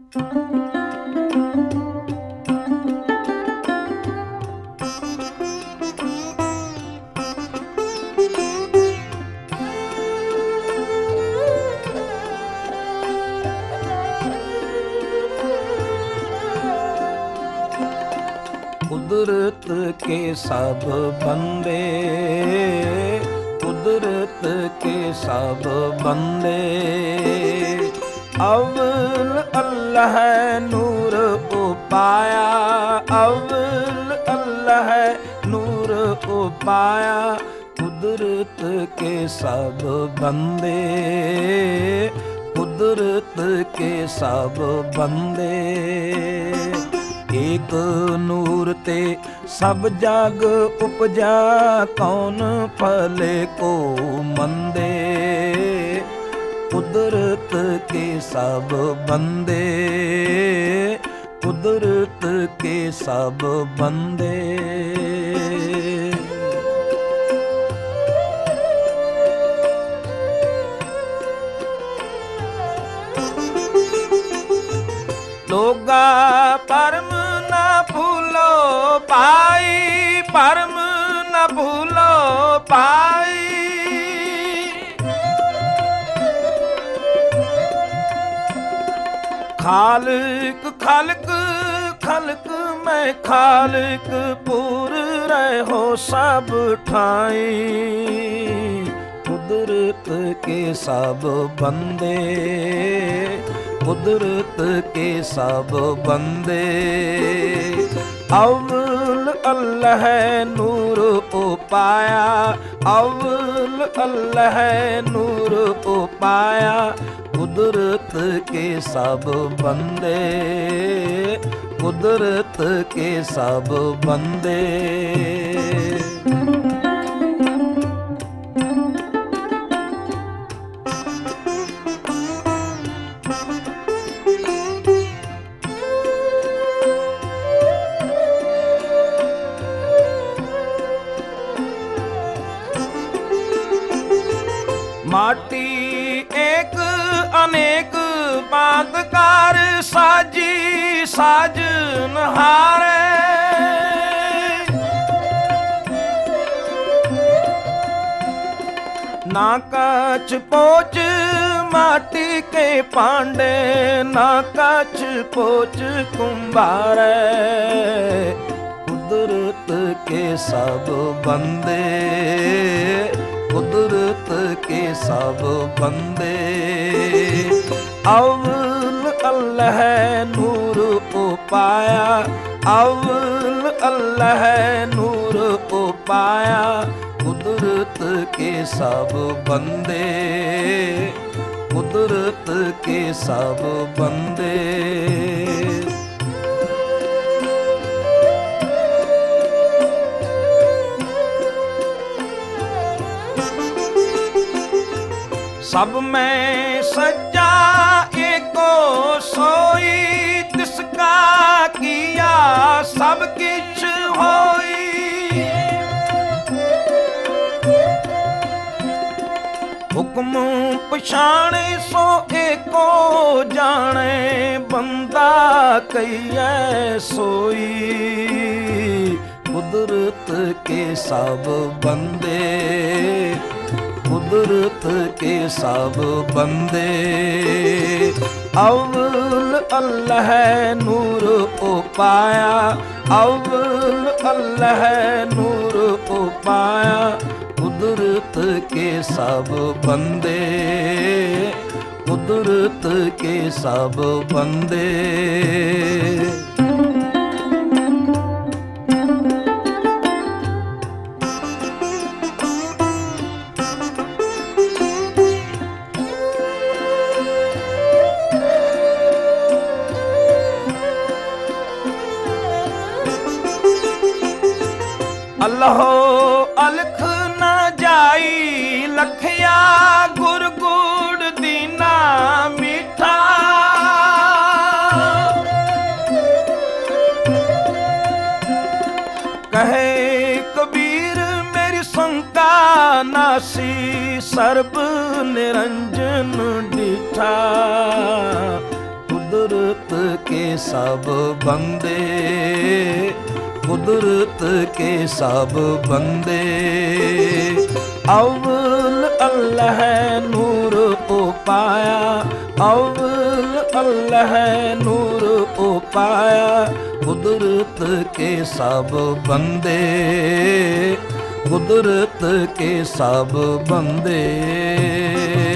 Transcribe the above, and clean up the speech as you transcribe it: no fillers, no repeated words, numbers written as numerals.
कुदरत के सब बंदे, कुदरत के सब बंदे, अव्वल अल्लाह नूर उपाया, अव्वल अल्लाह नूर उपाया। कुदरत के सब बंदे, कुदरत के सब बंदे, एक नूर ते सब जग उपजा, कौन फले को मंदे। कुदरत के सब बंदे, कुदरत के सब बंदे। लोगा परम न भूलो पाई, परम न भूलो पाई। खालिक खालिक खालिक मैं खालिक पूर रहो सब ठाई। कुदरत के सब बंदे, कुदरत के सब बंदे, अव्वल अल्लाह नूर उपाया, अव्वल अल्लाह नूर उपाया। कुदरत के सब बंदे, कुदरत के सब बंदे। माटी एक अनेक बांधकार साजी साजनहारे। ना कछ पोच माटी के पांडे, ना कछ पोच कुंभारे। कुदरत के सब बंदे, कुदरत के सब बंदे, अव्वल अल्लाह नूर उपाया, अव्वल अल्लाह नूर उपाया। कुदरत के सब बंदे, कुदरत के सब बंदे। सब में सज्जा एको सोई, तिसका किया सब किछ होई। हुक्म पछाणे सो एको जाने, बंदा कहिए सोई। कुदरत के सब बंदे, कुदरत के सब बंदे, अव्वल अल्लाह नूर उपाया, अव्वल अल्लाह नूर उपाया। कुदरत के सब बंदे, कुदरत के सब बंदे। अल्लाह अलख न जाई लखिया, गुर गुड़ दीना मीठा। कहे कबीर मेरी शंका नासी, सर्ब निरंजन डिठा। कुदरत के सब बंदे, कुदरत के सब बंदे। अव्वल अल्लाह नूर पाया, अव्वल अल्लाह नूर पाया, कुदरत के सब बंदे, कुदरत के सब बंदे।